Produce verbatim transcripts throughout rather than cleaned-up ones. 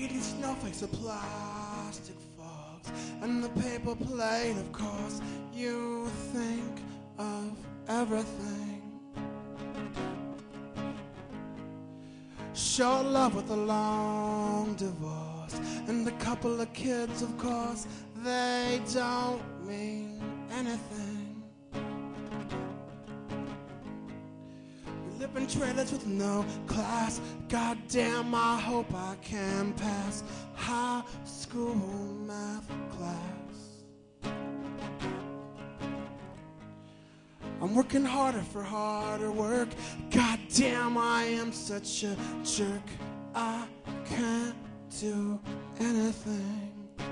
Eating snowflakes of plastic fogs and the paper plate, of course. You think of everything. Short love with a long divorce and a couple of kids, of course. They don't mean anything. We live in trailers with no class. Goddamn, I hope I can pass high school math class. I'm working harder for harder work. Goddamn, I am such a jerk. I can't do anything.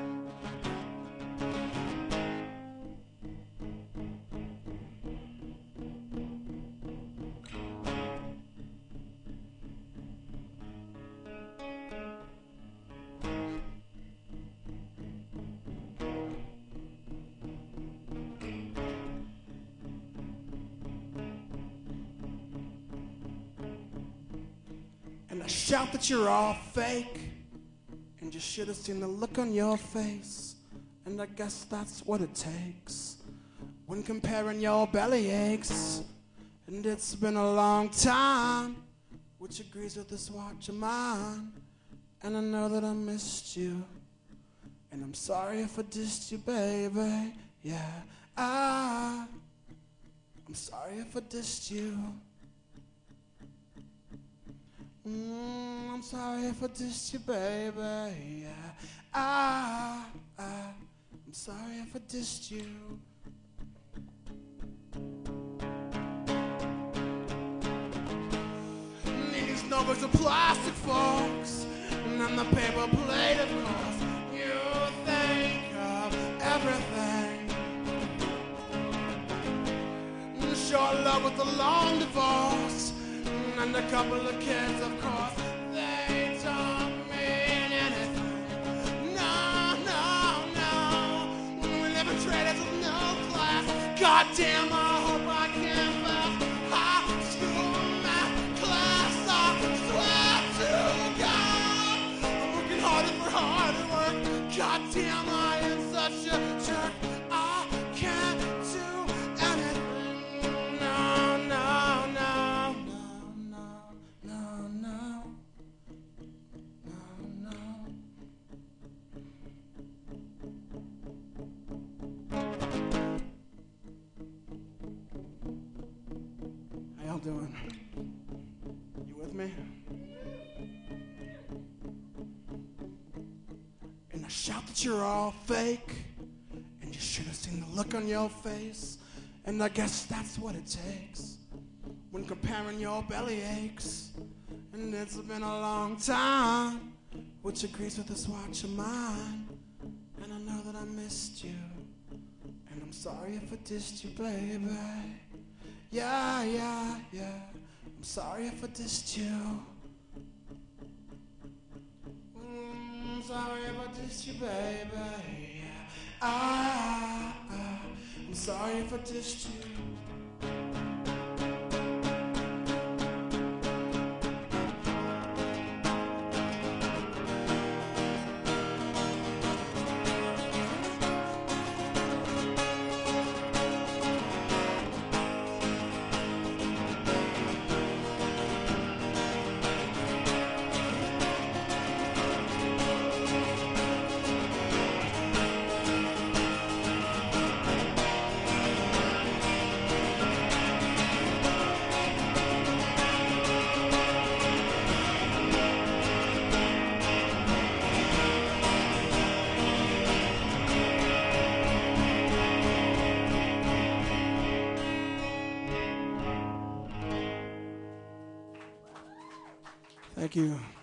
And I shout that you're all fake, and you should have seen the look on your face. And I guess that's what it takes when comparing your belly aches. And it's been a long time, which agrees with this watch of mine. And I know that I missed you, and I'm sorry if I dissed you, baby. Yeah, I, I'm sorry if I dissed you. Mm, I'm sorry if I dissed you, baby. Yeah, I, I, I'm sorry if I dissed you. Eating snowballs of plastic forks and on the paper plate, of course. You think of everything. Short love with a long divorce and a couple of kids, of course. They don't mean anything. No, no, no. We live in trailers with no class. Goddamn, I hope I can pass high school math class. I swear to God, I'm working harder for harder work. Goddamn, I am such a jerk. I can't do anything. No, no, no. How y'all doing? You with me? And I shout that you're all fake, and you should have seen the look on your face. And I guess that's what it takes when comparing your belly aches. And it's been a long time, which agrees with this watch of mine. And I know that I missed you, and I'm sorry if I dissed you, baby. Yeah, yeah, yeah, I'm sorry if I dissed you. Mm, I'm sorry if I dissed you, baby. Yeah, I, I, I'm sorry if I dissed you. Thank you.